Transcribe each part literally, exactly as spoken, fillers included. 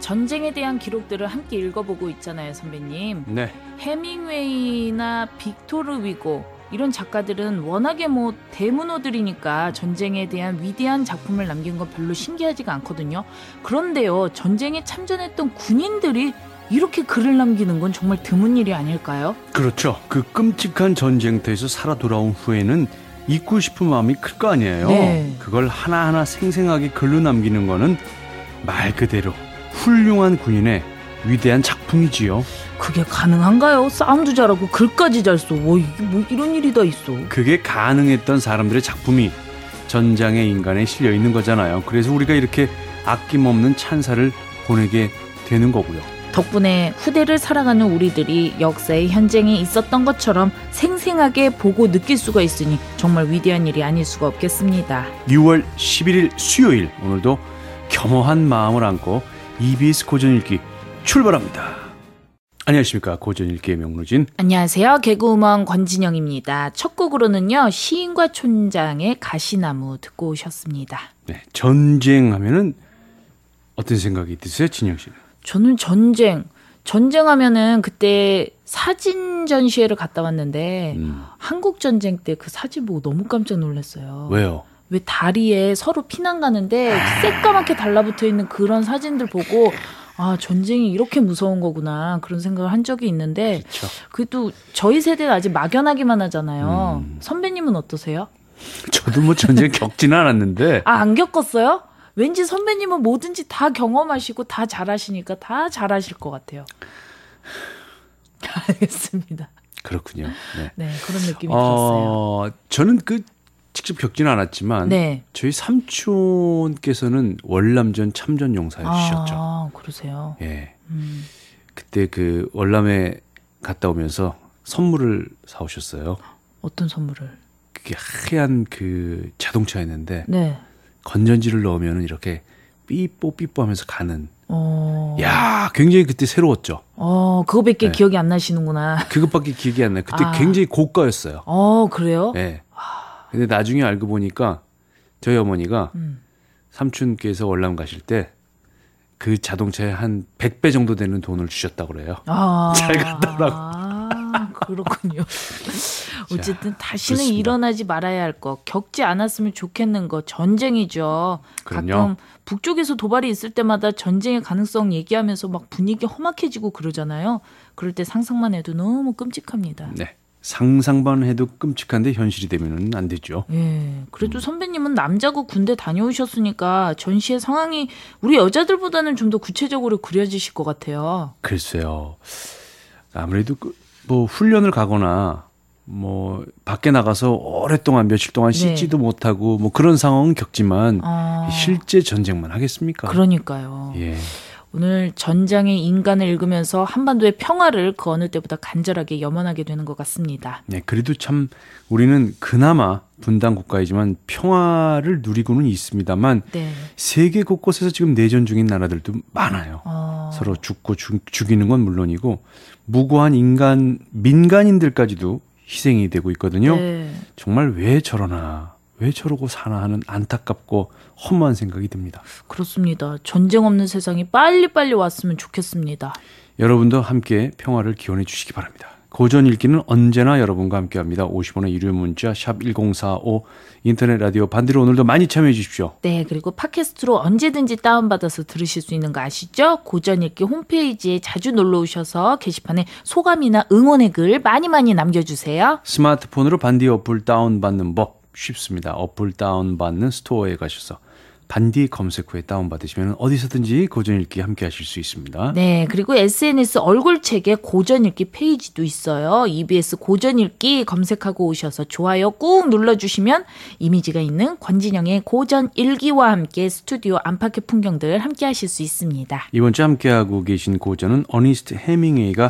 전쟁에 대한 기록들을 함께 읽어보고 있잖아요, 선배님. 네. 해밍웨이나 빅토르 위고 이런 작가들은 워낙에 뭐 대문호들이니까 전쟁에 대한 위대한 작품을 남긴 건 별로 신기하지가 않거든요. 그런데요, 전쟁에 참전했던 군인들이 이렇게 글을 남기는 건 정말 드문 일이 아닐까요? 그렇죠. 그 끔찍한 전쟁터에서 살아 돌아온 후에는 잊고 싶은 마음이 클 거 아니에요. 네. 그걸 하나하나 생생하게 글로 남기는 거는 말 그대로 훌륭한 군인의 위대한 작품이지요. 그게 가능한가요? 싸움도 잘하고 글까지 잘 써. 뭐, 뭐 이런 일이 다 있어. 그게 가능했던 사람들의 작품이 전장의 인간에 실려 있는 거잖아요. 그래서 우리가 이렇게 아낌없는 찬사를 보내게 되는 거고요. 덕분에 후대를 살아가는 우리들이 역사의 현장에 있었던 것처럼 생생하게 보고 느낄 수가 있으니 정말 위대한 일이 아닐 수가 없겠습니다. 유월 십일일 수요일, 오늘도 겸허한 마음을 안고 이비에스 고전읽기 출발합니다. 안녕하십니까, 고전읽기의 명루진. 안녕하세요, 개그우먼 권진영입니다. 첫 곡으로는요, 시인과 촌장의 가시나무 듣고 오셨습니다. 네, 전쟁하면은 어떤 생각이 드세요, 진영 씨는? 저는 전쟁, 전쟁하면은 그때 사진 전시회를 갔다 왔는데 음. 한국 전쟁 때 그 사진 보고 너무 깜짝 놀랐어요. 왜요? 왜 다리에 서로 피난 가는데 새까맣게 달라붙어 있는 그런 사진들 보고 아, 전쟁이 이렇게 무서운 거구나 그런 생각을 한 적이 있는데 그렇죠. 그래도 저희 세대는 아직 막연하기만 하잖아요. 음. 선배님은 어떠세요? 저도 뭐 전쟁 겪지는 않았는데 아, 안 겪었어요? 왠지 선배님은 뭐든지 다 경험하시고 다 잘하시니까 다 잘하실 것 같아요. 알겠습니다. 그렇군요. 네, 네, 그런 느낌이 어, 들었어요. 저는 그 직접 겪지는 않았지만 네. 저희 삼촌께서는 월남전 참전 용사이셨죠. 아, 그러세요? 예. 음. 그때 그 월남에 갔다 오면서 선물을 사오셨어요. 어떤 선물을? 그게 하얀 그 자동차였는데 네. 건전지를 넣으면 이렇게 삐뽀 삐뽀 하면서 가는. 어. 야, 굉장히 그때 새로웠죠. 어, 그거밖에 네. 기억이 안 나시는구나. 그것밖에 기억이 안 나요. 그때 아. 굉장히 고가였어요. 어, 그래요? 네. 근데 나중에 알고 보니까 저희 어머니가 음. 삼촌께서 월남 가실 때 그 자동차에 한 백 배 정도 되는 돈을 주셨다고 그래요. 아. 잘 갔다 오라고. 아, 그렇군요. 어쨌든 다시는 그렇습니다. 일어나지 말아야 할 거, 겪지 않았으면 좋겠는 거, 전쟁이죠. 그럼요. 가끔 북쪽에서 도발이 있을 때마다 전쟁의 가능성 얘기하면서 막 분위기 험악해지고 그러잖아요. 그럴 때 상상만 해도 너무 끔찍합니다. 네. 상상만 해도 끔찍한데 현실이 되면은 안 되죠. 예. 그래도 선배님은 남자고 군대 다녀오셨으니까 전시의 상황이 우리 여자들보다는 좀 더 구체적으로 그려지실 것 같아요. 글쎄요. 아무래도 그 뭐 훈련을 가거나 뭐 밖에 나가서 오랫동안 며칠 동안 네. 씻지도 못하고 뭐 그런 상황은 겪지만 아, 실제 전쟁만 하겠습니까? 그러니까요. 예. 오늘 전장의 인간을 읽으면서 한반도의 평화를 그 어느 때보다 간절하게 염원하게 되는 것 같습니다. 네, 그래도 참 우리는 그나마 분단 국가이지만 평화를 누리고는 있습니다만 네. 세계 곳곳에서 지금 내전 중인 나라들도 많아요. 어, 서로 죽고 죽, 죽이는 건 물론이고 무고한 인간 민간인들까지도 희생이 되고 있거든요. 네. 정말 왜 저러나 왜 저러고 사나 하는 안타깝고 허무한 생각이 듭니다. 그렇습니다. 전쟁 없는 세상이 빨리빨리 왔으면 좋겠습니다. 여러분도 함께 평화를 기원해 주시기 바랍니다. 고전 읽기는 언제나 여러분과 함께합니다. 오십 원의 유료 문자 샵 일공사오 인터넷 라디오 반대로 오늘도 많이 참여해 주십시오. 네, 그리고 팟캐스트로 언제든지 다운받아서 들으실 수 있는 거 아시죠? 고전 읽기 홈페이지에 자주 놀러 오셔서 게시판에 소감이나 응원의 글 많이 많이 남겨주세요. 스마트폰으로 반디 어플 다운받는 법 쉽습니다. 어플 다운받는 스토어에 가셔서 반디 검색 후에 다운받으시면 어디서든지 고전 읽기 함께 하실 수 있습니다. 네, 그리고 에스엔에스 얼굴책에 고전 읽기 페이지도 있어요. 이비에스 고전 읽기 검색하고 오셔서 좋아요 꾹 눌러주시면 이미지가 있는 권진영의 고전 읽기와 함께 스튜디오 안팎의 풍경들 함께 하실 수 있습니다. 이번 주 함께하고 계신 고전은 어니스트 해밍웨이가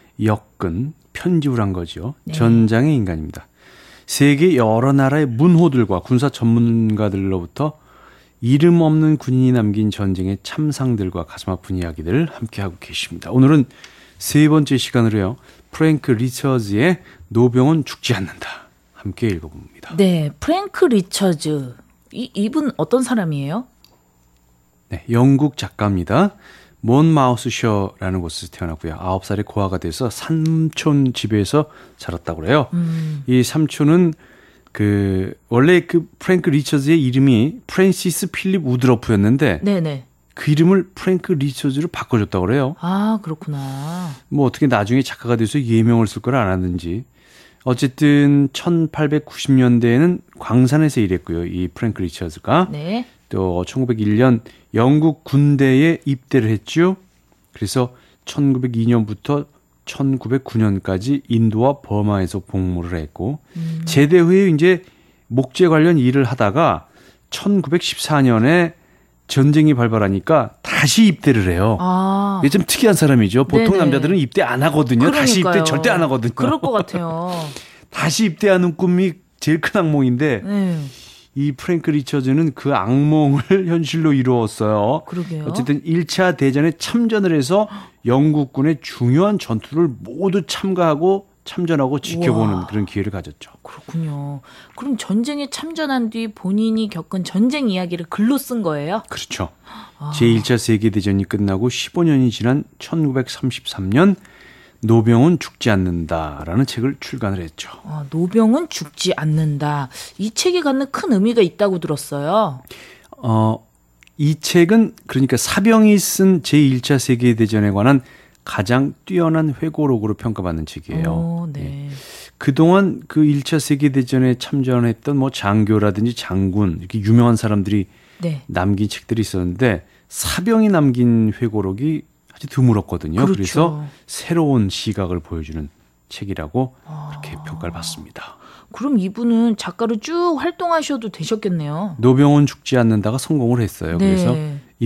엮은 편집을 한 거죠. 네. 전장의 인간입니다. 세계 여러 나라의 문호들과 군사 전문가들로부터 이름 없는 군인이 남긴 전쟁의 참상들과 가슴 아픈 이야기들을 함께하고 계십니다. 오늘은 세 번째 시간으로요. 프랭크 리처즈의 노병은 죽지 않는다. 함께 읽어봅니다. 네, 프랭크 리처즈. 이, 이분 어떤 사람이에요? 네, 영국 작가입니다. 몬마우스셔라는 곳에서 태어났고요. 아홉 살에 고아가 돼서 삼촌 집에서 자랐다고 그래요. 음. 이 삼촌은 그 원래 그 프랭크 리처즈의 이름이 프랜시스 필립 우드러프였는데 네네. 그 이름을 프랭크 리처즈로 바꿔줬다고 그래요. 아, 그렇구나. 뭐 어떻게 나중에 작가가 돼서 예명을 쓸 걸 알았는지. 어쨌든 천팔백구십 년대에는 광산에서 일했고요. 이 프랭크 리처즈가. 네. 또 천구백일 년 영국 군대에 입대를 했죠. 그래서 천구백이 년부터 천구백구 년까지 인도와 버마에서 복무를 했고 음. 제대 후에 이제 목재 관련 일을 하다가 천구백십사 년에 전쟁이 발발하니까 다시 입대를 해요. 아. 이게 좀 특이한 사람이죠. 보통 네네. 남자들은 입대 안 하거든요. 그러니까요. 다시 입대 절대 안 하거든요. 그럴 것 같아요. 다시 입대하는 꿈이 제일 큰 악몽인데 네. 이 프랭크 리처즈는 그 악몽을 현실로 이루었어요. 그러게요. 어쨌든 일 차 대전에 참전을 해서 영국군의 중요한 전투를 모두 참가하고 참전하고 지켜보는 우와. 그런 기회를 가졌죠. 그렇군요. 그럼 전쟁에 참전한 뒤 본인이 겪은 전쟁 이야기를 글로 쓴 거예요? 그렇죠. 아. 제일 차 세계대전이 끝나고 십오 년이 지난 천구백삼십삼 년 노병은 죽지 않는다라는 책을 출간을 했죠. 아, 노병은 죽지 않는다. 이 책이 갖는 큰 의미가 있다고 들었어요. 어, 이 책은 그러니까 사병이 쓴 제일 차 세계대전에 관한 가장 뛰어난 회고록으로 평가받는 책이에요. 오, 네. 예. 그동안 그 일 차 세계대전에 참전했던 뭐 장교라든지 장군 이렇게 유명한 사람들이 네. 남긴 책들이 있었는데 사병이 남긴 회고록이 아주 드물었거든요. 그렇죠. 그래서 새로운 시각을 보여주는 책이라고 아. 그렇게 평가를 받습니다. 그럼 이분은 작가로 쭉 활동하셔도 되셨겠네요. 노병은 죽지 않는다가 성공을 했어요. 네. 그래서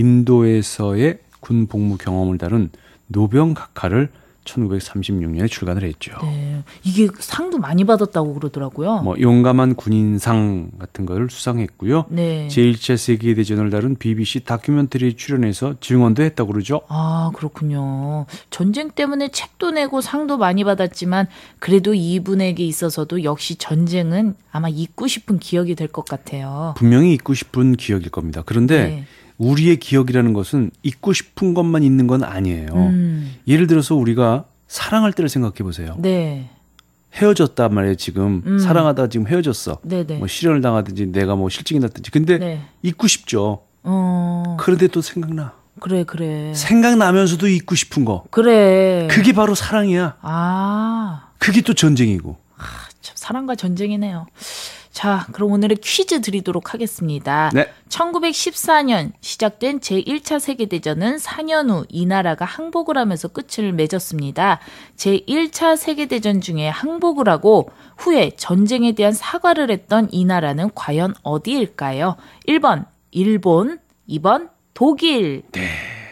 인도에서의 군 복무 경험을 다룬 노병각하를 천구백삼십육 년에 출간을 했죠. 네, 이게 상도 많이 받았다고 그러더라고요. 뭐 용감한 군인상 같은 걸 수상했고요. 네. 제일 차 세계대전을 다룬 비비씨 다큐멘터리에 출연해서 증언도 했다고 그러죠. 아, 그렇군요. 전쟁 때문에 책도 내고 상도 많이 받았지만 그래도 이분에게 있어서도 역시 전쟁은 아마 잊고 싶은 기억이 될 것 같아요. 분명히 잊고 싶은 기억일 겁니다. 그런데 네. 우리의 기억이라는 것은 잊고 싶은 것만 있는 건 아니에요. 음. 예를 들어서 우리가 사랑할 때를 생각해 보세요. 네. 헤어졌단 말이에요. 지금 음. 사랑하다가 지금 헤어졌어. 네네. 뭐 실연을 당하든지 내가 뭐 실직이 났든지. 근데 네. 잊고 싶죠. 어. 그런데 또 생각나. 그래 그래. 생각나면서도 잊고 싶은 거. 그래. 그게 바로 사랑이야. 아. 그게 또 전쟁이고. 아, 참 사랑과 전쟁이네요. 자, 그럼 오늘의 퀴즈 드리도록 하겠습니다. 네. 천구백십사 년 시작된 제일 차 세계대전은 사 년 후 이 나라가 항복을 하면서 끝을 맺었습니다. 제일 차 세계대전 중에 항복을 하고 후에 전쟁에 대한 사과를 했던 이 나라는 과연 어디일까요? 일 번 일본, 이 번 독일. 네.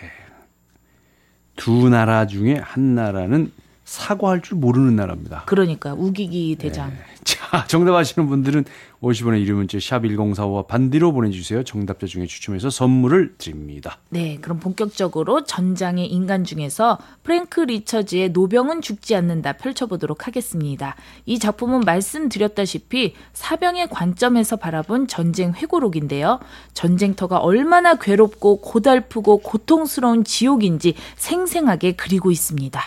두 나라 중에 한 나라는 사과할 줄 모르는 나라입니다. 그러니까 우기기 대장. 네. 자, 정답 아시는 분들은 오십 원의 유료 문자 샵 일공사오와 반디로 보내주세요. 정답자 중에 추첨해서 선물을 드립니다. 네, 그럼 본격적으로 전장의 인간 중에서 프랭크 리처즈의 노병은 죽지 않는다 펼쳐보도록 하겠습니다. 이 작품은 말씀드렸다시피 사병의 관점에서 바라본 전쟁 회고록인데요. 전쟁터가 얼마나 괴롭고 고달프고 고통스러운 지옥인지 생생하게 그리고 있습니다.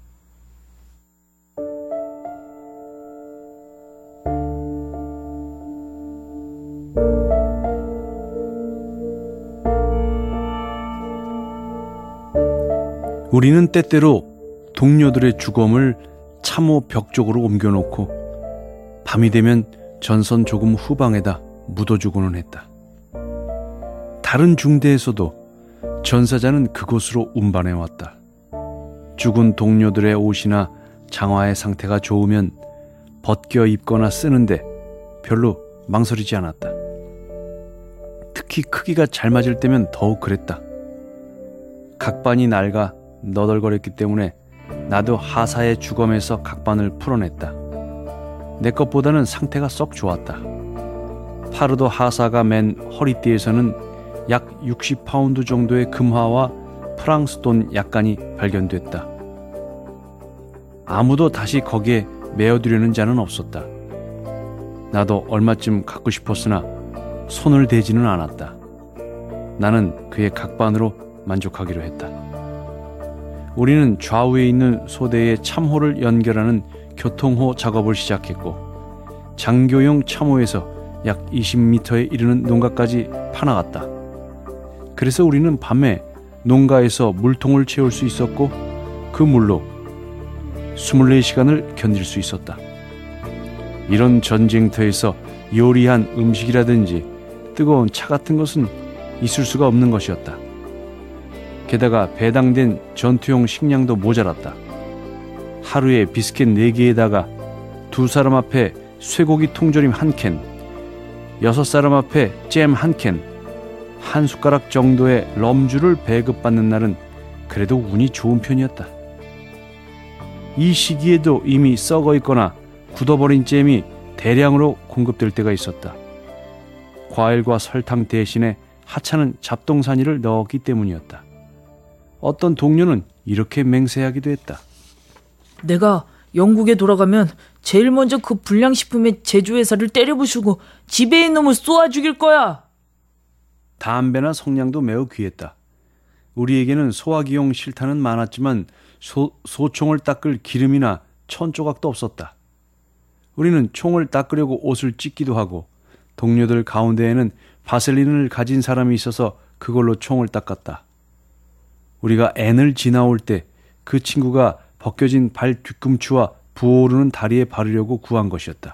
우리는 때때로 동료들의 주검을 참호 벽 쪽으로 옮겨놓고 밤이 되면 전선 조금 후방에다 묻어주고는 했다. 다른 중대에서도 전사자는 그곳으로 운반해왔다. 죽은 동료들의 옷이나 장화의 상태가 좋으면 벗겨 입거나 쓰는데 별로 망설이지 않았다. 특히 크기가 잘 맞을 때면 더욱 그랬다. 각반이 낡아 너덜거렸기 때문에 나도 하사의 주검에서 각반을 풀어냈다. 내 것보다는 상태가 썩 좋았다. 파르도 하사가 맨 허리띠에서는 약 육십 파운드 정도의 금화와 프랑스 돈 약간이 발견됐다. 아무도 다시 거기에 메어두려는 자는 없었다. 나도 얼마쯤 갖고 싶었으나 손을 대지는 않았다. 나는 그의 각반으로 만족하기로 했다. 우리는 좌우에 있는 소대의 참호를 연결하는 교통호 작업을 시작했고 장교용 참호에서 약 이십 미터에 이르는 농가까지 파나갔다. 그래서 우리는 밤에 농가에서 물통을 채울 수 있었고 그 물로 이십사 시간을 견딜 수 있었다. 이런 전쟁터에서 요리한 음식이라든지 뜨거운 차 같은 것은 있을 수가 없는 것이었다. 게다가 배당된 전투용 식량도 모자랐다. 하루에 비스켓 네 개에다가 두 사람 앞에 쇠고기 통조림 한 캔, 여섯 사람 앞에 잼 한 캔, 한 숟가락 정도의 럼주를 배급받는 날은 그래도 운이 좋은 편이었다. 이 시기에도 이미 썩어 있거나 굳어버린 잼이 대량으로 공급될 때가 있었다. 과일과 설탕 대신에 하찮은 잡동사니를 넣었기 때문이었다. 어떤 동료는 이렇게 맹세하기도 했다. 내가 영국에 돌아가면 제일 먼저 그 불량식품의 제조회사를 때려부수고 지배인 놈을 쏘아 죽일 거야. 담배나 성냥도 매우 귀했다. 우리에게는 소화기용 실탄은 많았지만 소, 소총을 닦을 기름이나 천조각도 없었다. 우리는 총을 닦으려고 옷을 찢기도 하고 동료들 가운데에는 바셀린을 가진 사람이 있어서 그걸로 총을 닦았다. 우리가 N을 지나올 때 그 친구가 벗겨진 발 뒤꿈치와 부어오르는 다리에 바르려고 구한 것이었다.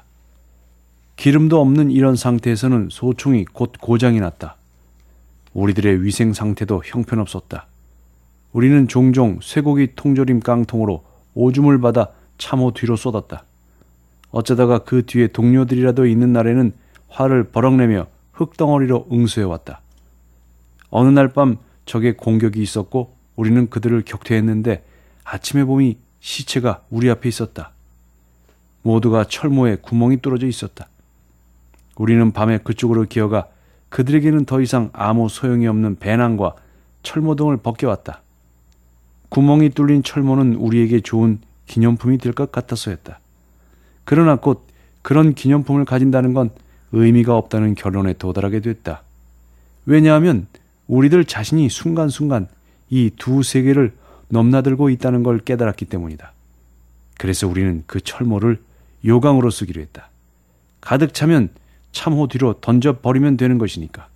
기름도 없는 이런 상태에서는 소총이 곧 고장이 났다. 우리들의 위생 상태도 형편없었다. 우리는 종종 쇠고기 통조림 깡통으로 오줌을 받아 참호 뒤로 쏟았다. 어쩌다가 그 뒤에 동료들이라도 있는 날에는 화를 버럭내며 흙덩어리로 응수해왔다. 어느 날 밤 적의 공격이 있었고 우리는 그들을 격퇴했는데 아침에 보니 시체가 우리 앞에 있었다. 모두가 철모에 구멍이 뚫어져 있었다. 우리는 밤에 그쪽으로 기어가 그들에게는 더 이상 아무 소용이 없는 배낭과 철모 등을 벗겨왔다. 구멍이 뚫린 철모는 우리에게 좋은 기념품이 될 것 같아서였다. 그러나 곧 그런 기념품을 가진다는 건 의미가 없다는 결론에 도달하게 됐다. 왜냐하면 우리들 자신이 순간순간 이 두 세계를 넘나들고 있다는 걸 깨달았기 때문이다. 그래서 우리는 그 철모를 요강으로 쓰기로 했다. 가득 차면 참호 뒤로 던져버리면 되는 것이니까.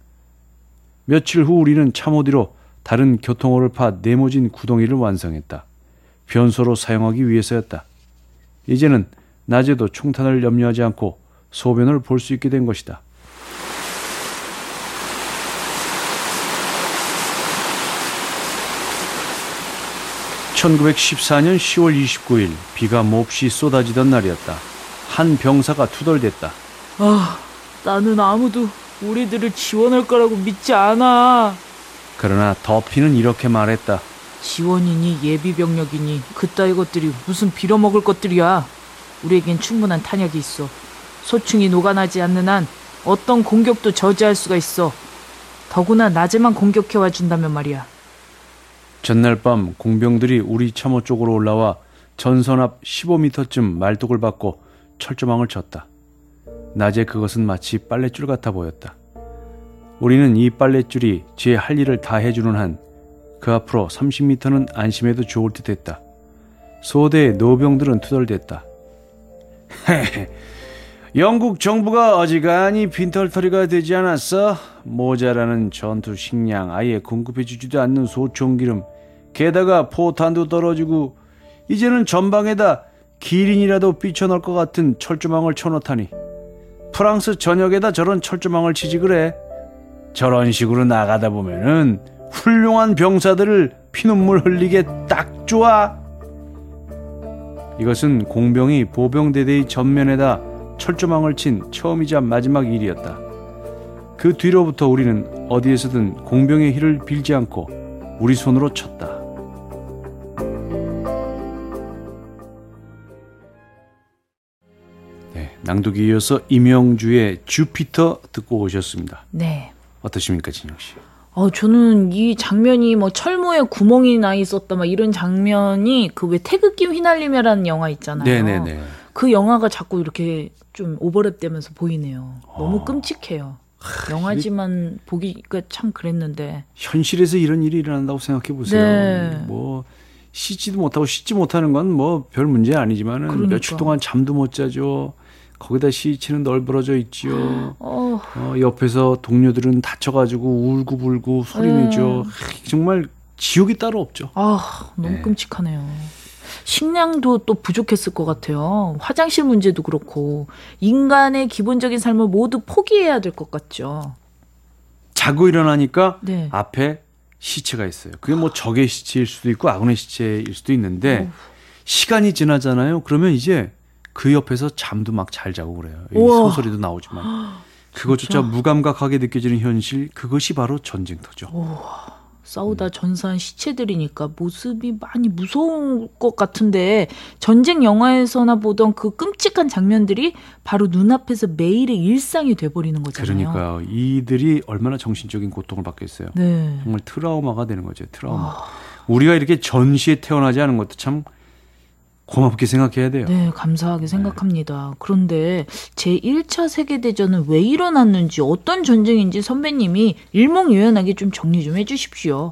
며칠 후 우리는 참호 뒤로 다른 교통호를 파 네모진 구덩이를 완성했다. 변소로 사용하기 위해서였다. 이제는 낮에도 총탄을 염려하지 않고 소변을 볼 수 있게 된 것이다. 천구백십사 년 시월 이십구일 비가 몹시 쏟아지던 날이었다. 한 병사가 투덜댔다. 아, 나는 아무도 우리들을 지원할 거라고 믿지 않아. 그러나 더피는 이렇게 말했다. 지원이니 예비병력이니 그따위 것들이 무슨 빌어먹을 것들이야. 우리에겐 충분한 탄약이 있어. 소충이 녹아나지 않는 한 어떤 공격도 저지할 수가 있어. 더구나 낮에만 공격해와 준다면 말이야. 전날 밤 공병들이 우리 참호 쪽으로 올라와 전선 앞 십오 미터쯤 말뚝을 받고 철조망을 쳤다. 낮에 그것은 마치 빨랫줄 같아 보였다. 우리는 이 빨랫줄이 제 할 일을 다 해주는 한 그 앞으로 삼십 미터는 안심해도 좋을 듯 했다. 소대의 노병들은 투덜댔다. 영국 정부가 어지간히 빈털터리가 되지 않았어? 모자라는 전투 식량 아예 공급해주지도 않는 소총기름, 게다가 포탄도 떨어지고 이제는 전방에다 기린이라도 삐쳐넣을 것 같은 철조망을 쳐놓다니. 프랑스 전역에다 저런 철조망을 치지 그래. 저런 식으로 나가다 보면은 훌륭한 병사들을 피눈물 흘리게 딱 좋아. 이것은 공병이 보병대대의 전면에다 철조망을 친 처음이자 마지막 일이었다. 그 뒤로부터 우리는 어디에서든 공병의 희를 빌지 않고 우리 손으로 쳤다. 네, 낭독에 이어서 임영주의 주피터 듣고 오셨습니다. 네. 어떠십니까, 진영 씨? 어, 저는 이 장면이 뭐 철모에 구멍이 나 있었다 막 이런 장면이 그 왜 태극기 휘날리며라는 영화 있잖아요. 네네네. 그 영화가 자꾸 이렇게 좀 오버랩되면서 보이네요. 너무 어. 끔찍해요. 영화지만 보기가 참 그랬는데. 현실에서 이런 일이 일어난다고 생각해 보세요. 네. 뭐 씻지도 못하고 씻지 못하는 건 뭐 별 문제 아니지만은 그러니까. 며칠 동안 잠도 못 자죠. 거기다 시치는 널브러져 있죠. 어. 어, 옆에서 동료들은 다쳐가지고 울고불고 소리내죠. 음. 정말 지옥이 따로 없죠. 아, 너무 네. 끔찍하네요. 식량도 또 부족했을 것 같아요. 화장실 문제도 그렇고 인간의 기본적인 삶을 모두 포기해야 될 것 같죠. 자고 일어나니까 네. 앞에 시체가 있어요. 그게 뭐 적의 시체일 수도 있고 아군의 시체일 수도 있는데 어후. 시간이 지나잖아요. 그러면 이제 그 옆에서 잠도 막 잘 자고 그래요. 이 우와. 소설에도 나오지만 그것조차 무감각하게 느껴지는 현실, 그것이 바로 전쟁터죠. 우와. 싸우다 전사한 시체들이니까 모습이 많이 무서울 것 같은데 전쟁 영화에서나 보던 그 끔찍한 장면들이 바로 눈앞에서 매일의 일상이 돼버리는 거잖아요. 그러니까요. 이들이 얼마나 정신적인 고통을 받겠어요. 네. 정말 트라우마가 되는 거죠. 트라우마. 아. 우리가 이렇게 전시에 태어나지 않은 것도 참 고맙게 생각해야 돼요. 네, 감사하게 생각합니다. 그런데 제일 차 세계대전은 왜 일어났는지 어떤 전쟁인지 선배님이 일목요연하게 좀 정리 좀 해주십시오.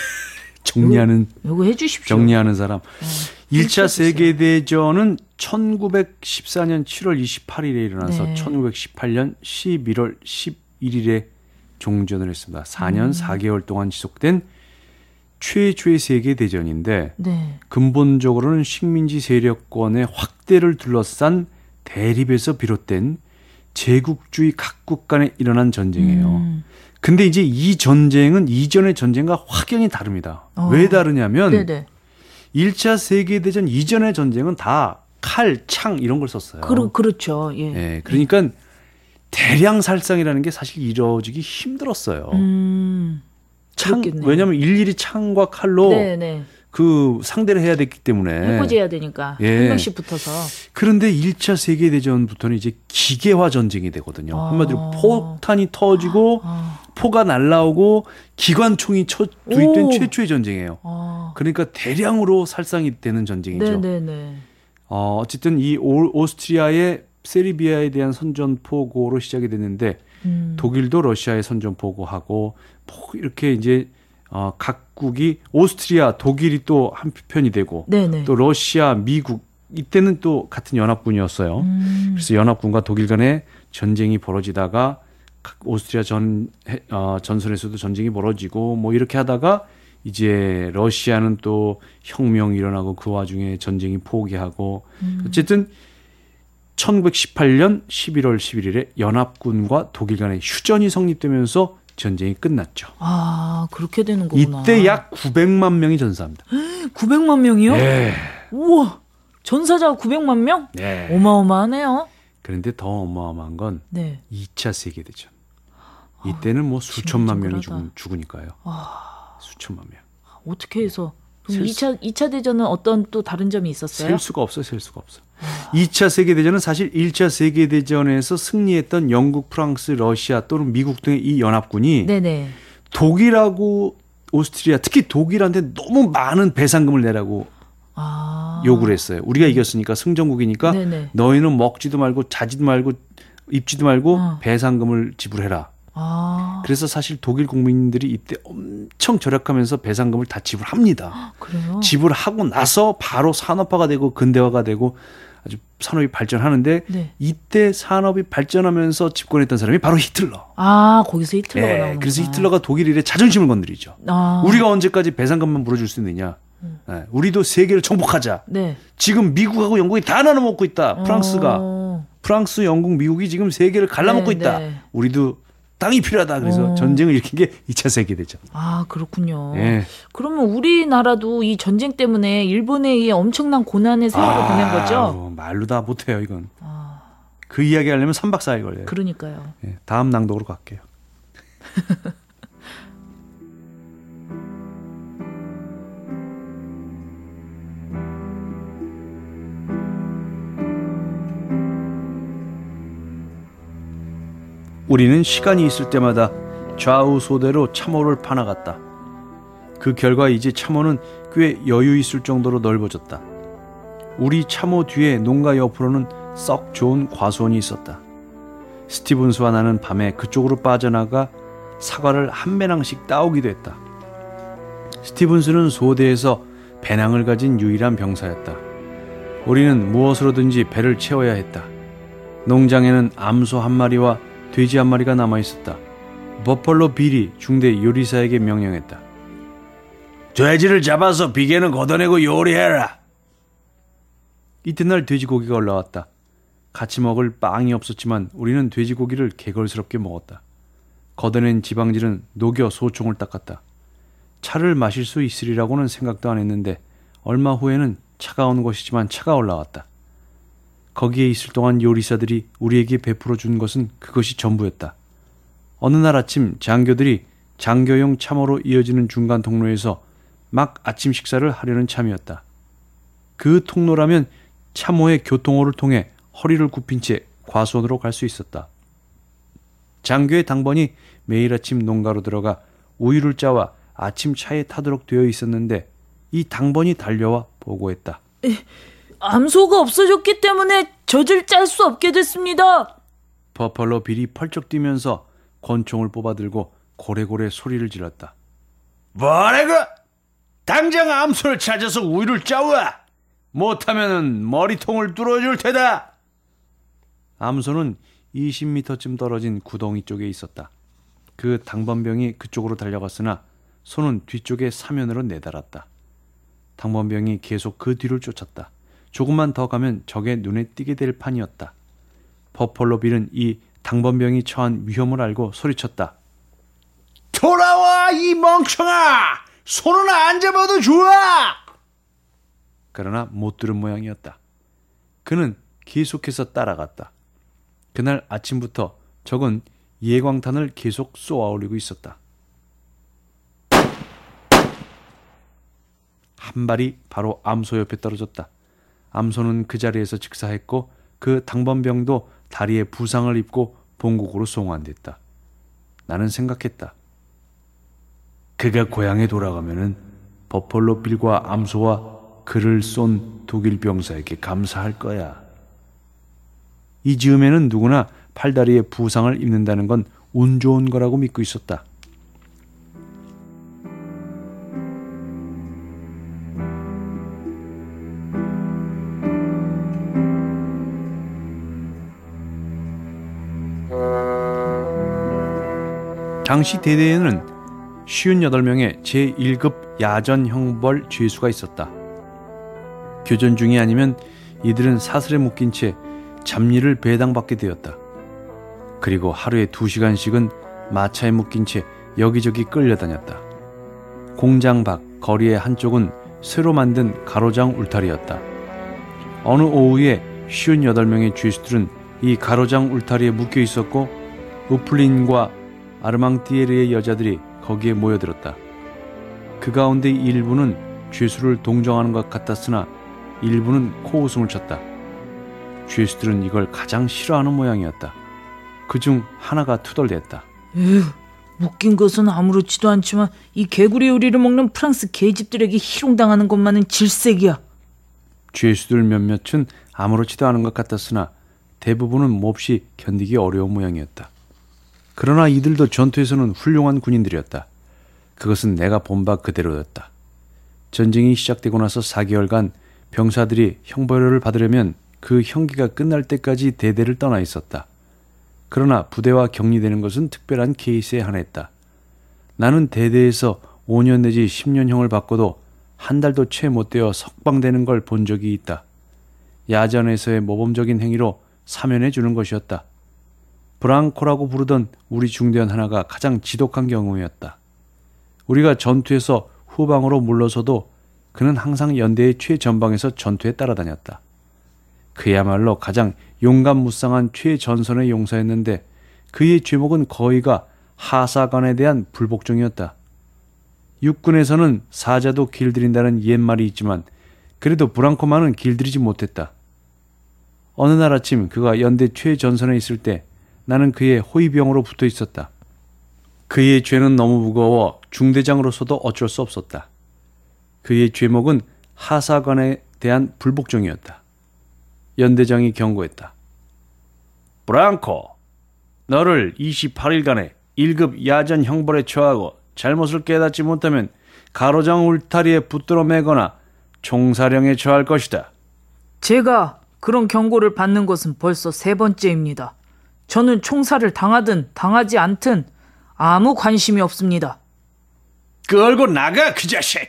정리하는 이거 해주십시오. 정리하는 사람. 어, 일 차 해주세요. 세계대전은 천구백십사 년 칠월 이십팔일에 일어나서 네. 천구백십팔 년 십일월 십일일에 종전을 했습니다. 사 년 음. 사 개월 동안 지속된 최초의 세계대전인데 네. 근본적으로는 식민지 세력권의 확대를 둘러싼 대립에서 비롯된 제국주의 각국 간에 일어난 전쟁이에요. 음. 근데 이제 이 전쟁은 이전의 전쟁과 확연히 다릅니다. 어. 왜 다르냐면 네네. 일 차 세계대전 이전의 전쟁은 다 칼, 창 이런 걸 썼어요. 그러, 그렇죠. 예. 예, 그러니까 대량 살상이라는 게 사실 이루어지기 힘들었어요. 음. 창, 그렇겠네요. 왜냐하면 일일이 창과 칼로 네네. 그 상대를 해야 됐기 때문에. 해코지해야 되니까 예. 한 명씩 붙어서. 그런데 일 차 세계대전부터는 이제 기계화 전쟁이 되거든요. 아. 한마디로 폭탄이 터지고 아. 포가 날라오고 기관총이 투입된 오. 최초의 전쟁이에요. 아. 그러니까 대량으로 살상이 되는 전쟁이죠. 네네네. 어, 어쨌든 이 오, 오스트리아의 세르비아에 대한 선전포고로 시작이 됐는데 음. 독일도 러시아에 선전포고하고 뭐 이렇게 이제 어, 각국이 오스트리아, 독일이 또 한편이 되고 네네. 또 러시아, 미국 이때는 또 같은 연합군이었어요. 음. 그래서 연합군과 독일 간에 전쟁이 벌어지다가 각 오스트리아 전 어, 전선에서도 전쟁이 벌어지고 뭐 이렇게 하다가 이제 러시아는 또 혁명이 일어나고 그 와중에 전쟁이 포기하고 음. 어쨌든 천구백십팔 년 십일월 십일일에 연합군과 독일 간의 휴전이 성립되면서 전쟁이 끝났죠. 아, 그렇게 되는 거구나. 이때 약 구백만 명이 전사합니다. 구백만 명이요? 네. 우와. 전사자가 구백만 명? 네. 어마어마하네요. 그런데 더 어마어마한 건 네. 이 차 세계대전. 이때는 뭐 수천만 명이 징글징글하다. 죽, 죽으니까요. 아, 수천만 명. 어떻게 해서 셀 이 차 이 차 대전은 어떤 또 다른 점이 있었어요? 셀 수가 없어, 셀 수가 없어. 이 차 세계대전은 사실 일 차 세계대전에서 승리했던 영국, 프랑스, 러시아 또는 미국 등의 이 연합군이 네네. 독일하고 오스트리아, 특히 독일한테 너무 많은 배상금을 내라고 아. 요구를 했어요. 우리가 이겼으니까 승전국이니까 네네. 너희는 먹지도 말고 자지도 말고 입지도 말고 어. 배상금을 지불해라. 아. 그래서 사실 독일 국민들이 이때 엄청 절약하면서 배상금을 다 지불합니다. 그래요? 지불하고 나서 바로 산업화가 되고 근대화가 되고 아주 산업이 발전하는데 네. 이때 산업이 발전하면서 집권했던 사람이 바로 히틀러. 아, 거기서 히틀러가 예, 나오는 그래서 히틀러가 독일의 자존심을 건드리죠. 아. 우리가 언제까지 배상금만 물어줄 수 있느냐. 예, 우리도 세계를 정복하자. 네. 지금 미국하고 영국이 다 나눠먹고 있다. 프랑스가. 어. 프랑스, 영국, 미국이 지금 세계를 갈라먹고 네, 있다. 네. 우리도 땅이 필요하다. 그래서 어. 전쟁을 일으킨 게 이 차 세계대전. 아, 그렇군요. 예. 그러면 우리나라도 이 전쟁 때문에 일본에 의해 엄청난 고난의 세월을 보낸 거죠? 아우, 말로 다 못해요, 이건. 아, 그 이야기 하려면 삼 박 사 일 걸려요. 그러니까요. 예, 다음 낭독으로 갈게요. 우리는 시간이 있을 때마다 좌우소대로 참호를 파나갔다. 그 결과 이제 참호는 꽤 여유 있을 정도로 넓어졌다. 우리 참호 뒤에 농가 옆으로는 썩 좋은 과수원이 있었다. 스티븐스와 나는 밤에 그쪽으로 빠져나가 사과를 한 배낭씩 따오기도 했다. 스티븐스는 소대에서 배낭을 가진 유일한 병사였다. 우리는 무엇으로든지 배를 채워야 했다. 농장에는 암소 한 마리와 돼지 한 마리가 남아있었다. 버펄로 빌이 중대 요리사에게 명령했다. 돼지를 잡아서 비계는 걷어내고 요리해라. 이튿날 돼지고기가 올라왔다. 같이 먹을 빵이 없었지만 우리는 돼지고기를 개걸스럽게 먹었다. 걷어낸 지방질은 녹여 소총을 닦았다. 차를 마실 수 있으리라고는 생각도 안 했는데 얼마 후에는 차가운 것이지만 차가 올라왔다. 거기에 있을 동안 요리사들이 우리에게 베풀어 준 것은 그것이 전부였다. 어느 날 아침 장교들이 장교용 참호로 이어지는 중간 통로에서 막 아침 식사를 하려는 참이었다. 그 통로라면 참호의 교통호를 통해 허리를 굽힌 채 과수원으로 갈 수 있었다. 장교의 당번이 매일 아침 농가로 들어가 우유를 짜와 아침 차에 타도록 되어 있었는데 이 당번이 달려와 보고했다. 에, 암소가 없어졌기 때문에 젖을 짤 수 없게 됐습니다. 버펄로 빌이 펄쩍 뛰면서 권총을 뽑아들고 고래고래 소리를 질렀다. 뭐라고? 당장 암소를 찾아서 우유를 짜와! 못하면 머리통을 뚫어줄 테다! 암소는 이십 미터쯤 떨어진 구덩이 쪽에 있었다. 그 당번병이 그쪽으로 달려갔으나 손은 뒤쪽에 사면으로 내달았다. 당번병이 계속 그 뒤를 쫓았다. 조금만 더 가면 적의 눈에 띄게 될 판이었다. 버펄로 빌은 이 당번병이 처한 위험을 알고 소리쳤다. 돌아와 이 멍청아! 손은 안 잡아도 좋아! 그러나 못 들은 모양이었다. 그는 계속해서 따라갔다. 그날 아침부터 적은 예광탄을 계속 쏘아 올리고 있었다. 한 발이 바로 암소 옆에 떨어졌다. 암소는 그 자리에서 즉사했고 그 당번병도 다리에 부상을 입고 본국으로 송환됐다. 나는 생각했다. 그가 고향에 돌아가면은 버펄로 빌과 암소와 그를 쏜 독일 병사에게 감사할 거야. 이 즈음에는 누구나 팔다리에 부상을 입는다는 건 운 좋은 거라고 믿고 있었다. 당시 대대에는 오십팔 명의 제일 급 야전 형벌 죄수가 있었다. 교전 중이 아니면 이들은 사슬에 묶인 채 잡리를 배당받게 되었다. 그리고 하루에 두 시간씩은 마차에 묶인 채 여기저기 끌려다녔다. 공장 밖 거리의 한쪽은 새로 만든 가로장 울타리였다. 어느 오후에 오십팔 명의 죄수들은 이 가로장 울타리에 묶여 있었고 우플린과 아르망티에르의 여자들이 거기에 모여들었다. 그 가운데 일부는 죄수를 동정하는 것 같았으나 일부는 코웃음을 쳤다. 죄수들은 이걸 가장 싫어하는 모양이었다. 그중 하나가 투덜댔다. 에휴, 묶인 것은 아무렇지도 않지만 이 개구리 요리를 먹는 프랑스 계집들에게 희롱당하는 것만은 질색이야. 죄수들 몇몇은 아무렇지도 않은 것 같았으나 대부분은 몹시 견디기 어려운 모양이었다. 그러나 이들도 전투에서는 훌륭한 군인들이었다. 그것은 내가 본 바 그대로였다. 전쟁이 시작되고 나서 사 개월간 병사들이 형벌을 받으려면 그 형기가 끝날 때까지 대대를 떠나 있었다. 그러나 부대와 격리되는 것은 특별한 케이스에 한했다. 나는 대대에서 오 년 내지 십 년형을 받고도 한 달도 채 못 되어 석방되는 걸 본 적이 있다. 야전에서의 모범적인 행위로 사면해 주는 것이었다. 브랑코라고 부르던 우리 중대원 하나가 가장 지독한 경우였다. 우리가 전투에서 후방으로 물러서도 그는 항상 연대의 최전방에서 전투에 따라다녔다. 그야말로 가장 용감무쌍한 최전선의 용사였는데 그의 죄목은 거의가 하사관에 대한 불복종이었다. 육군에서는 사자도 길들인다는 옛말이 있지만 그래도 브랑코만은 길들이지 못했다. 어느 날 아침 그가 연대 최전선에 있을 때 나는 그의 호위병으로 붙어 있었다. 그의 죄는 너무 무거워 중대장으로서도 어쩔 수 없었다. 그의 죄목은 하사관에 대한 불복종이었다. 연대장이 경고했다. 브랑코, 너를 이십팔 일간의 일 급 야전 형벌에 처하고 잘못을 깨닫지 못하면 가로장 울타리에 붙들어 매거나 총사령에 처할 것이다. 제가 그런 경고를 받는 것은 벌써 세 번째입니다. 저는 총살을 당하든 당하지 않든 아무 관심이 없습니다. 끌고 나가 그 자식!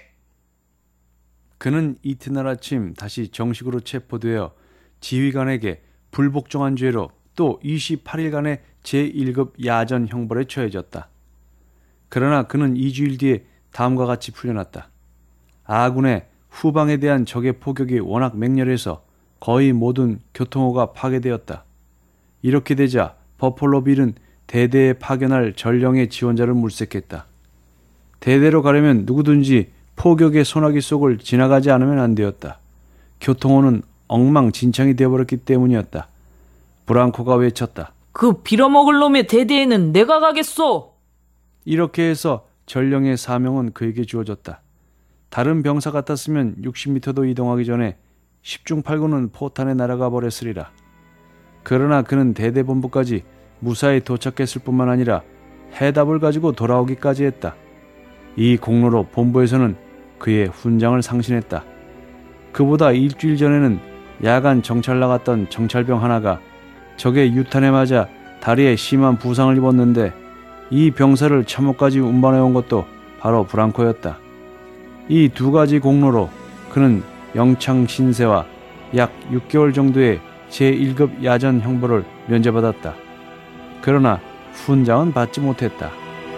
그는 이튿날 아침 다시 정식으로 체포되어 지휘관에게 불복종한 죄로 또 이십팔 일간의 제일 급 야전 형벌에 처해졌다. 그러나 그는 이 주일 뒤에 다음과 같이 풀려났다. 아군의 후방에 대한 적의 포격이 워낙 맹렬해서 거의 모든 교통호가 파괴되었다. 이렇게 되자 버펄로 빌은 대대에 파견할 전령의 지원자를 물색했다. 대대로 가려면 누구든지 포격의 소나기 속을 지나가지 않으면 안 되었다. 교통호는 엉망진창이 되어버렸기 때문이었다. 브랑코가 외쳤다. 그 빌어먹을 놈의 대대에는 내가 가겠소. 이렇게 해서 전령의 사명은 그에게 주어졌다. 다른 병사 같았으면 육십 미터도 이동하기 전에 십중팔구는 포탄에 날아가 버렸으리라. 그러나 그는 대대본부까지 무사히 도착했을 뿐만 아니라 해답을 가지고 돌아오기까지 했다. 이 공로로 본부에서는 그의 훈장을 상신했다. 그보다 일주일 전에는 야간 정찰 나갔던 정찰병 하나가 적의 유탄에 맞아 다리에 심한 부상을 입었는데 이 병사를 참호까지 운반해온 것도 바로 브랑코였다. 이 두 가지 공로로 그는 영창 신세와 약 육 개월 정도의 제일 급 야전 형벌을 면제받았다. 그러나 훈장은 받지 못했다.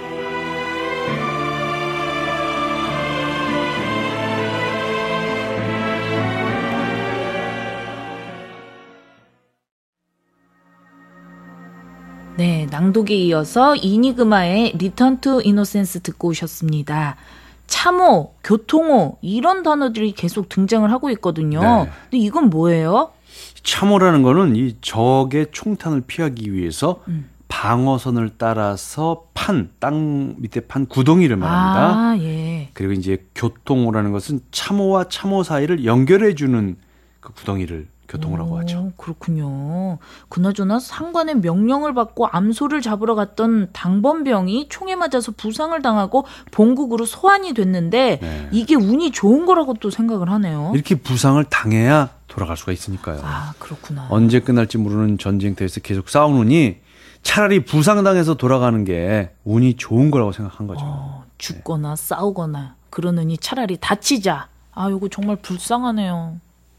네, 낭독에 이어서 이니그마의 리턴 투 이노센스 듣고 오셨습니다. 참호, 교통호 이런 단어들이 계속 등장을 하고 있거든요. 네. 근데 이건 뭐예요? 참호라는 거는 이 적의 총탄을 피하기 위해서 음. 방어선을 따라서 판, 땅 밑에 판 구덩이를 말합니다. 아, 예. 그리고 이제 교통호라는 것은 참호와 참호 사이를 연결해주는 그 구덩이를 교통호라고 오, 하죠. 그렇군요. 그나저나 상관의 명령을 받고 암소를 잡으러 갔던 당번병이 총에 맞아서 부상을 당하고 본국으로 소환이 됐는데 네. 이게 운이 좋은 거라고 또 생각을 하네요. 이렇게 부상을 당해야 돌아갈 수가 있으니까요. 아, 그렇구나. 언제 끝날지 모르는 전쟁터에서 계속 싸우느니 차라리 부상당해서 돌아가는 게 운이 좋은 거라고 생각한 거죠. 어, 죽거나 네. 싸우거나 그러느니 차라리 다치자. 아, 이거 정말 불쌍하네요.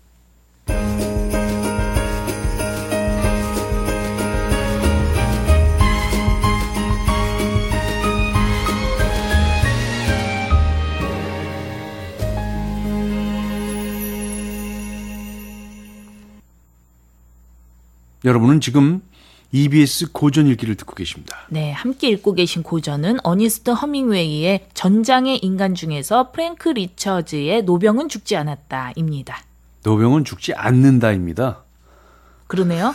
여러분은 지금 이비에스 고전 읽기를 듣고 계십니다. 네, 함께 읽고 계신 고전은 어니스트 허밍웨이의 전장의 인간 중에서 프랭크 리처즈의 노병은 죽지 않았다입니다. 노병은 죽지 않는다입니다. 그러네요.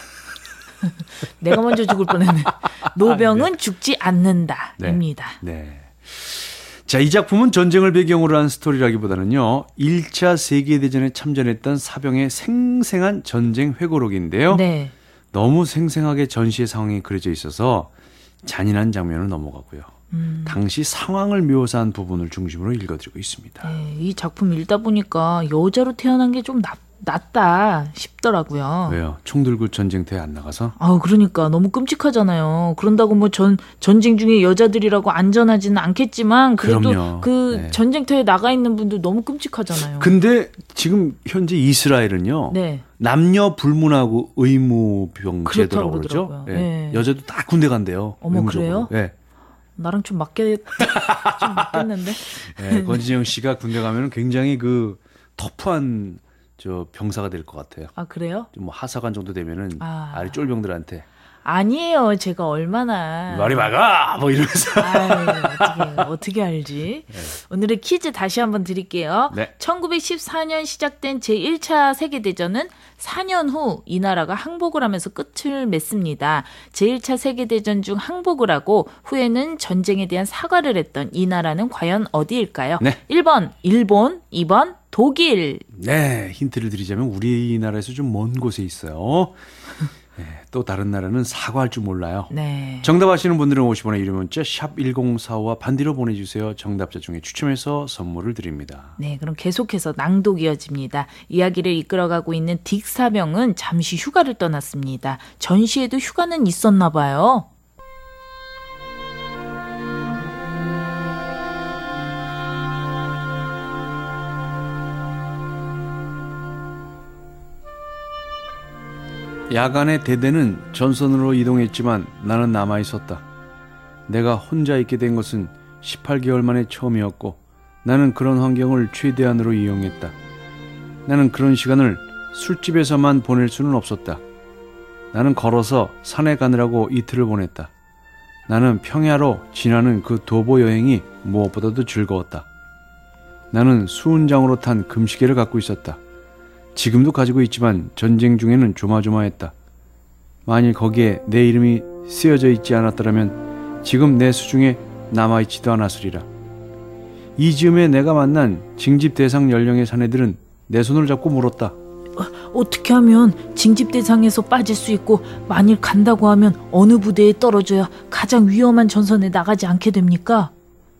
내가 먼저 죽을 뻔했네. 노병은 아, 네. 죽지 않는다입니다. 네. 네. 자, 이 작품은 전쟁을 배경으로 한 스토리라기보다는요. 일 차 세계대전에 참전했던 사병의 생생한 전쟁 회고록인데요. 네. 너무 생생하게 전시의 상황이 그려져 있어서 잔인한 장면을 넘어가고요. 음. 당시 상황을 묘사한 부분을 중심으로 읽어드리고 있습니다. 네, 이 작품 읽다 보니까 여자로 태어난 게 좀 낫다 싶더라고요. 왜요? 총 들고 전쟁터에 안 나가서? 아, 그러니까 너무 끔찍하잖아요. 그런다고 뭐 전 전쟁 중에 여자들이라고 안전하지는 않겠지만 그래도 그럼요. 그 네. 전쟁터에 나가 있는 분들 너무 끔찍하잖아요. 근데 지금 현재 이스라엘은요. 네. 남녀 불문하고 의무병제도라고 그러죠. 네. 네. 여자도 다 군대 간대요. 어머, 의무적으로. 그래요? 네. 나랑 좀 맞게 좀 맞겠는데. 네, 권진영 씨가 군대 가면은 굉장히 그 터프한 저 병사가 될 것 같아요. 아, 그래요? 뭐 하사관 정도 되면은 아. 아래 쫄병들한테 아니에요. 제가 얼마나 말이 막아 뭐 이러면서. 아유, 어떻게 어떻게 알지? 네. 오늘의 퀴즈 다시 한번 드릴게요. 네. 천구백십사 년 시작된 제일 차 세계대전은 사 년 후 이 나라가 항복을 하면서 끝을 맺습니다. 제일 차 세계대전 중 항복을 하고 후에는 전쟁에 대한 사과를 했던 이 나라는 과연 어디일까요? 네. 일 번 일본, 이 번 독일. 네, 힌트를 드리자면 우리나라에서 좀 먼 곳에 있어요. 네, 또 다른 나라는 사과할 줄 몰라요. 네. 정답 아시는 분들은 오십 원의 유료 문자 샵 일공사오와 반디로 보내주세요. 정답자 중에 추첨해서 선물을 드립니다. 네, 그럼 계속해서 낭독 이어집니다. 이야기를 이끌어가고 있는 딕 사병은 잠시 휴가를 떠났습니다. 전시에도 휴가는 있었나 봐요. 야간에 대대는 전선으로 이동했지만 나는 남아있었다. 내가 혼자 있게 된 것은 십팔 개월 만에 처음이었고 나는 그런 환경을 최대한으로 이용했다. 나는 그런 시간을 술집에서만 보낼 수는 없었다. 나는 걸어서 산에 가느라고 이틀을 보냈다. 나는 평야로 지나는 그 도보 여행이 무엇보다도 즐거웠다. 나는 수은장으로 탄 금시계를 갖고 있었다. 지금도 가지고 있지만 전쟁 중에는 조마조마했다. 만일 거기에 내 이름이 쓰여져 있지 않았더라면 지금 내 수중에 남아있지도 않았으리라. 이 즈음에 내가 만난 징집 대상 연령의 사내들은 내 손을 잡고 물었다. 어, 어떻게 하면 징집 대상에서 빠질 수 있고 만일 간다고 하면 어느 부대에 떨어져야 가장 위험한 전선에 나가지 않게 됩니까?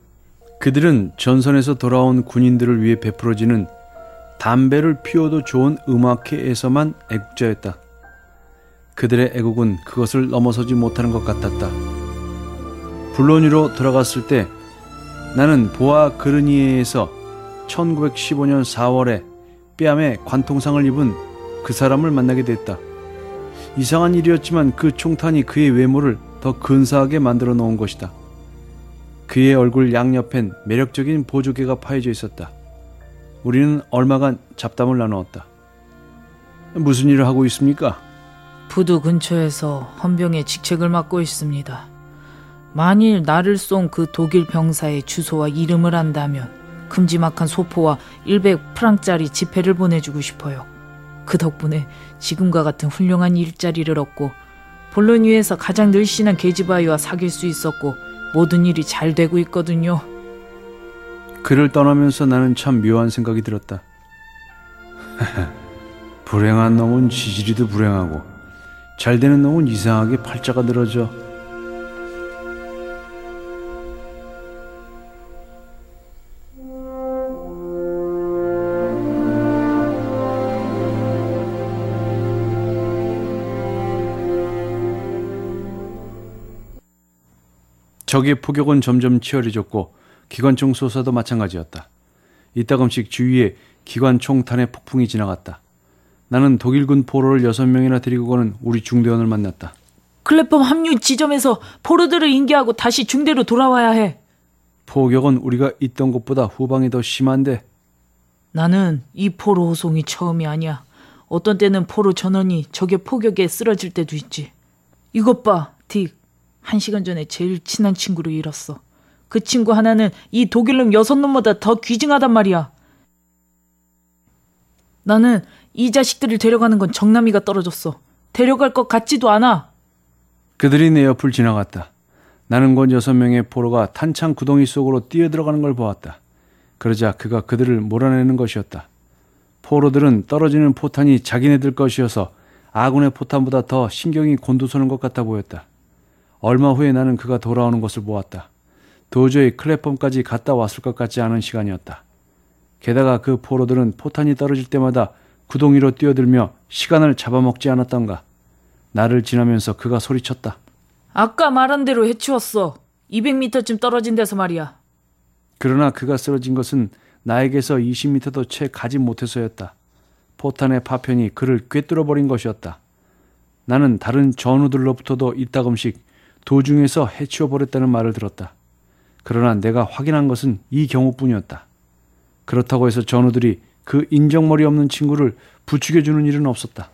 그들은 전선에서 돌아온 군인들을 위해 베풀어지는 담배를 피워도 좋은 음악회에서만 애국자였다. 그들의 애국은 그것을 넘어서지 못하는 것 같았다. 불로니로 들어갔을 때 나는 보아 그르니에에서 천구백십오 년 사월에 뺨에 관통상을 입은 그 사람을 만나게 됐다. 이상한 일이었지만 그 총탄이 그의 외모를 더 근사하게 만들어 놓은 것이다. 그의 얼굴 양옆엔 매력적인 보조개가 파여져 있었다. 우리는 얼마간 잡담을 나누었다. 무슨 일을 하고 있습니까? 부두 근처에서 헌병의 직책을 맡고 있습니다. 만일 나를 쏜 그 독일 병사의 주소와 이름을 안다면 큼지막한 소포와 백 프랑짜리 지폐를 보내주고 싶어요. 그 덕분에 지금과 같은 훌륭한 일자리를 얻고 볼로니에서 가장 늘씬한 계집아이와 사귈 수 있었고 모든 일이 잘 되고 있거든요. 그를 떠나면서 나는 참 묘한 생각이 들었다. 불행한 놈은 지지리도 불행하고 잘 되는 놈은 이상하게 팔자가 늘어져. 적의 포격은 점점 치열해졌고 기관총 쏘사도 마찬가지였다. 이따금씩 주위에 기관총탄의 폭풍이 지나갔다. 나는 독일군 포로를 여섯 명이나 데리고 가는 우리 중대원을 만났다. 클레펌 합류 지점에서 포로들을 인계하고 다시 중대로 돌아와야 해. 포격은 우리가 있던 곳보다 후방이 더 심한데. 나는 이 포로 호송이 처음이 아니야. 어떤 때는 포로 전원이 적의 포격에 쓰러질 때도 있지. 이것 봐, 딕. 한 시간 전에 제일 친한 친구를 잃었어. 그 친구 하나는 이 독일놈 여섯 놈보다 더 귀증하단 말이야. 나는 이 자식들을 데려가는 건 정남이가 떨어졌어. 데려갈 것 같지도 않아. 그들이 내 옆을 지나갔다. 나는 곧 여섯 명의 포로가 탄창 구덩이 속으로 뛰어들어가는 걸 보았다. 그러자 그가 그들을 몰아내는 것이었다. 포로들은 떨어지는 포탄이 자기네들 것이어서 아군의 포탄보다 더 신경이 곤두서는 것 같아 보였다. 얼마 후에 나는 그가 돌아오는 것을 보았다. 도저히 클레펌까지 갔다 왔을 것 같지 않은 시간이었다. 게다가 그 포로들은 포탄이 떨어질 때마다 구덩이로 뛰어들며 시간을 잡아먹지 않았던가. 나를 지나면서 그가 소리쳤다. 아까 말한 대로 해치웠어. 이백 미터쯤 떨어진 데서 말이야. 그러나 그가 쓰러진 것은 나에게서 이십 미터도 채 가지 못해서였다. 포탄의 파편이 그를 꿰뚫어버린 것이었다. 나는 다른 전우들로부터도 이따금씩 도중에서 해치워버렸다는 말을 들었다. 그러나 내가 확인한 것은 이 경우뿐이었다. 그렇다고 해서 전우들이 그 인정머리 없는 친구를 부추겨주는 일은 없었다.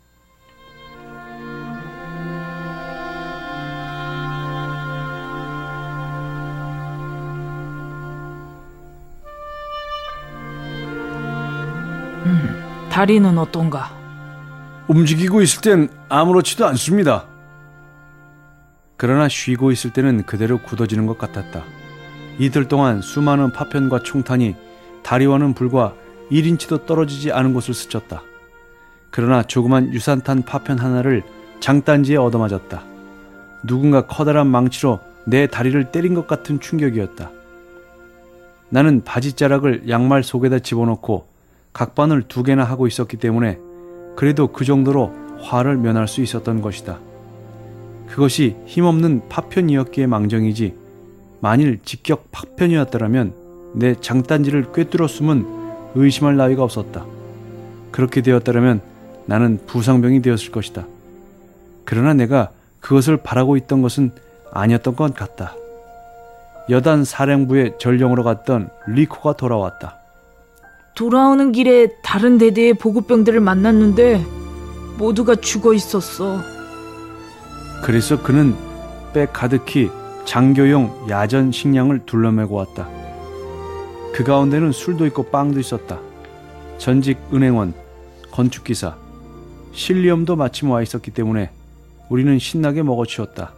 음, 다리는 어떤가? 움직이고 있을 땐 아무렇지도 않습니다. 그러나 쉬고 있을 때는 그대로 굳어지는 것 같았다. 이틀 동안 수많은 파편과 총탄이 다리와는 불과 일 인치도 떨어지지 않은 곳을 스쳤다. 그러나 조그만 유산탄 파편 하나를 장단지에 얻어맞았다. 누군가 커다란 망치로 내 다리를 때린 것 같은 충격이었다. 나는 바지자락을 양말 속에다 집어넣고 각반을 두 개나 하고 있었기 때문에 그래도 그 정도로 화를 면할 수 있었던 것이다. 그것이 힘없는 파편이었기에 망정이지 만일 직격 파편이었더라면 내 장단지를 꿰뚫었음은 의심할 나위가 없었다. 그렇게 되었더라면 나는 부상병이 되었을 것이다. 그러나 내가 그것을 바라고 있던 것은 아니었던 것 같다. 여단 사령부의 전령으로 갔던 리코가 돌아왔다. 돌아오는 길에 다른 대대의 보급병들을 만났는데 모두가 죽어 있었어. 그래서 그는 백 가득히 장교용 야전 식량을 둘러매고 왔다. 그 가운데는 술도 있고 빵도 있었다. 전직 은행원, 건축기사, 실리엄도 마침 와 있었기 때문에 우리는 신나게 먹어치웠다.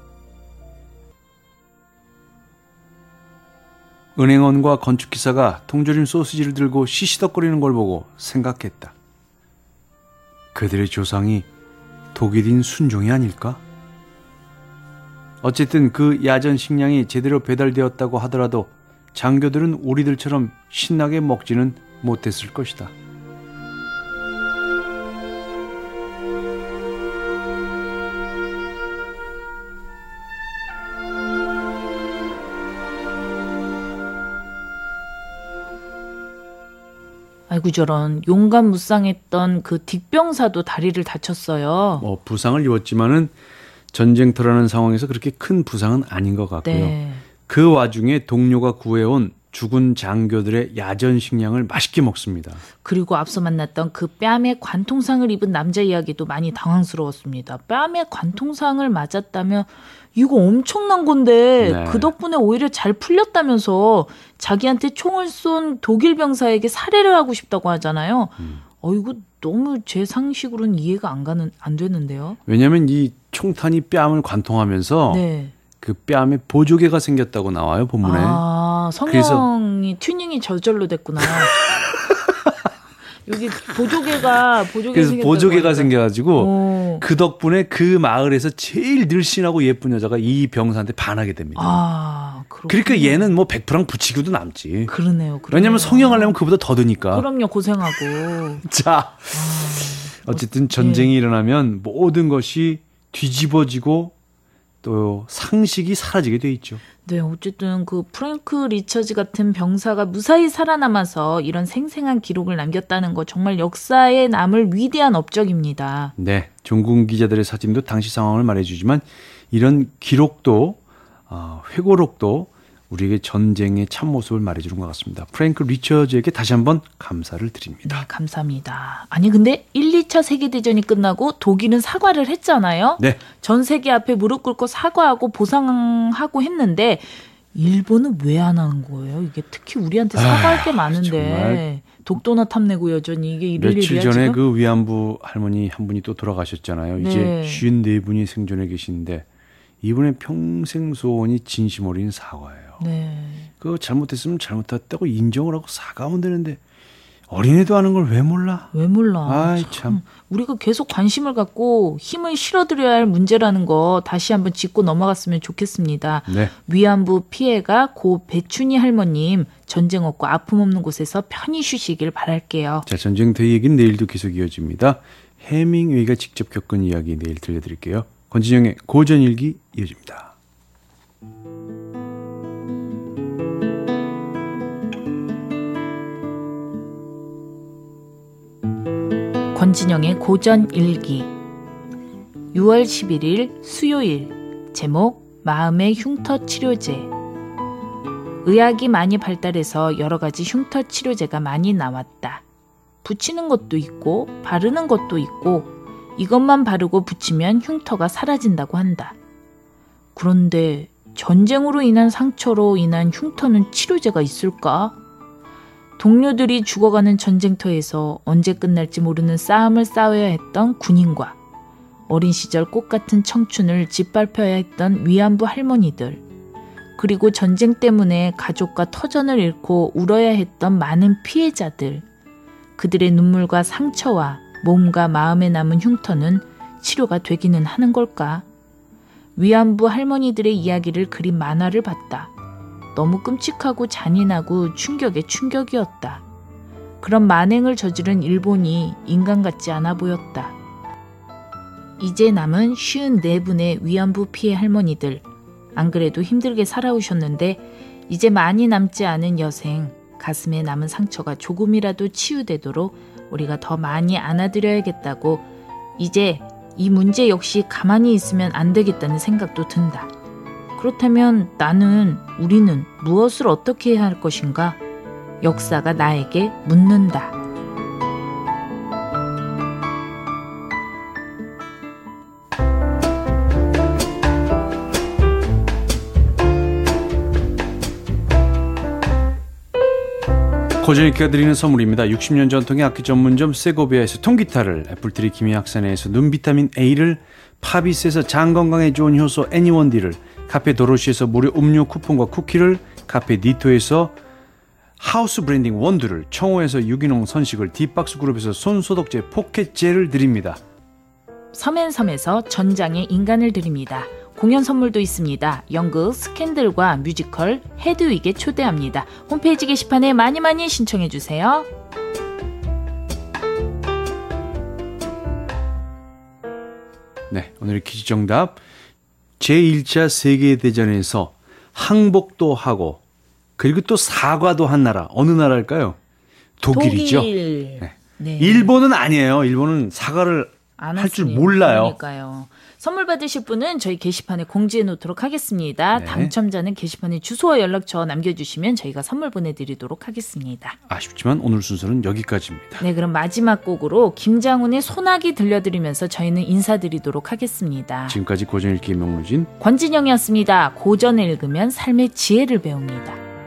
은행원과 건축기사가 통조림 소시지를 들고 시시덕거리는 걸 보고 생각했다. 그들의 조상이 독일인 순종이 아닐까? 어쨌든 그 야전 식량이 제대로 배달되었다고 하더라도 장교들은 우리들처럼 신나게 먹지는 못했을 것이다. 아이고 저런, 용감무쌍했던 그 딕병사도 다리를 다쳤어요. 뭐 부상을 입었지만은 전쟁터라는 상황에서 그렇게 큰 부상은 아닌 것 같고요. 네. 그 와중에 동료가 구해온 죽은 장교들의 야전 식량을 맛있게 먹습니다. 그리고 앞서 만났던 그 뺨에 관통상을 입은 남자 이야기도 많이 당황스러웠습니다. 뺨에 관통상을 맞았다면 이거 엄청난 건데 네. 그 덕분에 오히려 잘 풀렸다면서 자기한테 총을 쏜 독일 병사에게 살해를 하고 싶다고 하잖아요. 음. 어 이거 너무 제 상식으로는 이해가 안 가는 안 되는데요. 왜냐하면 이 총탄이 뺨을 관통하면서 네. 그 뺨에 보조개가 생겼다고 나와요, 본문에. 아, 성형이 그래서... 튜닝이 저절로 됐구나. 여기 보조개가 보조개 그래서 보조개가 생겨가지고 오. 그 덕분에 그 마을에서 제일 늘씬하고 예쁜 여자가 이 병사한테 반하게 됩니다. 아, 그러니까 얘는 뭐 백 퍼센트 붙이고도 남지. 그러네요. 그러네요. 왜냐하면 성형하려면 그보다 더 드니까. 그럼요, 고생하고. 자, 아, 어쨌든 전쟁이 네. 일어나면 모든 것이 뒤집어지고 또 상식이 사라지게 돼 있죠. 네, 어쨌든 그 프랭크 리처즈 같은 병사가 무사히 살아남아서 이런 생생한 기록을 남겼다는 거 정말 역사에 남을 위대한 업적입니다. 네, 종군 기자들의 사진도 당시 상황을 말해주지만 이런 기록도 어, 회고록도 우리에게 전쟁의 참모습을 말해주는 것 같습니다. 프랭크 리처즈에게 다시 한번 감사를 드립니다. 네, 감사합니다. 아니 근데 일, 이 차 세계대전이 끝나고 독일은 사과를 했잖아요. 네. 전 세계 앞에 무릎 꿇고 사과하고 보상하고 했는데 일본은 왜 안 하는 거예요? 이게 특히 우리한테 사과할 아, 게 많은데 독도나 탐내고 여전히 이게 이럴 며칠 일이야 전에 지금? 그 위안부 할머니 한 분이 또 돌아가셨잖아요. 네. 이제 쉰네 분이 생존해 계신데 이분의 평생 소원이 진심 어린 사과예요. 네. 그거 잘못했으면 잘못했다고 인정을 하고 사과하면 되는데 어린애도 하는 걸 왜 몰라? 왜 몰라? 아이, 참. 참. 우리가 계속 관심을 갖고 힘을 실어드려야 할 문제라는 거 다시 한번 짚고 넘어갔으면 좋겠습니다. 네. 위안부 피해가 고 배춘희 할머님 전쟁 없고 아픔 없는 곳에서 편히 쉬시길 바랄게요. 자, 전쟁터 얘기는 내일도 계속 이어집니다. 해밍웨이가 직접 겪은 이야기 내일 들려드릴게요. 권진영의 고전일기 이어집니다. 권진영의 고전일기 유월 십일일 수요일 제목 마음의 흉터 치료제 의학이 많이 발달해서 여러 가지 흉터 치료제가 많이 나왔다. 붙이는 것도 있고 바르는 것도 있고 이것만 바르고 붙이면 흉터가 사라진다고 한다. 그런데 전쟁으로 인한 상처로 인한 흉터는 치료제가 있을까? 동료들이 죽어가는 전쟁터에서 언제 끝날지 모르는 싸움을 싸워야 했던 군인과 어린 시절 꽃같은 청춘을 짓밟혀야 했던 위안부 할머니들, 그리고 전쟁 때문에 가족과 터전을 잃고 울어야 했던 많은 피해자들, 그들의 눈물과 상처와 몸과 마음에 남은 흉터는 치료가 되기는 하는 걸까? 위안부 할머니들의 이야기를 그린 만화를 봤다. 너무 끔찍하고 잔인하고 충격에 충격이었다. 그런 만행을 저지른 일본이 인간 같지 않아 보였다. 이제 남은 쉰네 분의 위안부 피해 할머니들. 안 그래도 힘들게 살아오셨는데 이제 많이 남지 않은 여생, 가슴에 남은 상처가 조금이라도 치유되도록 우리가 더 많이 안아드려야겠다고 이제 이 문제 역시 가만히 있으면 안 되겠다는 생각도 든다. 그렇다면 나는, 우리는 무엇을 어떻게 해야 할 것인가? 역사가 나에게 묻는다. 고전익기가 드리는 선물입니다. 육십 년 전통의 악기 전문점 세고비아에서 통기타를, 애플트리 김해학산에서 눈비타민 A를, 파비스에서 장건강에 좋은 효소 애니원디를, 카페 도로시에서 무료 음료 쿠폰과 쿠키를, 카페 니토에서 하우스 브랜딩 원두를, 청호에서 유기농 선식을, 딥박스 그룹에서 손소독제 포켓젤을 드립니다. 섬앤섬에서 전장의 인간을 드립니다. 공연 선물도 있습니다. 연극 스캔들과 뮤지컬 헤드윅에 초대합니다. 홈페이지 게시판에 많이 많이 신청해 주세요. 네, 오늘의 퀴즈 정답. 제일 차 세계대전에서 항복도 하고 그리고 또 사과도 한 나라, 어느 나라일까요? 독일이죠. 독일. 네. 네. 일본은 아니에요. 일본은 사과를 할 줄 몰라요. 그러니까요. 선물 받으실 분은 저희 게시판에 공지해 놓도록 하겠습니다. 네. 당첨자는 게시판에 주소와 연락처 남겨주시면 저희가 선물 보내드리도록 하겠습니다. 아쉽지만 오늘 순서는 여기까지입니다. 네, 그럼 마지막 곡으로 김장훈의 소나기 들려드리면서 저희는 인사드리도록 하겠습니다. 지금까지 고전읽기의 명무진 권진영이었습니다. 고전을 읽으면 삶의 지혜를 배웁니다.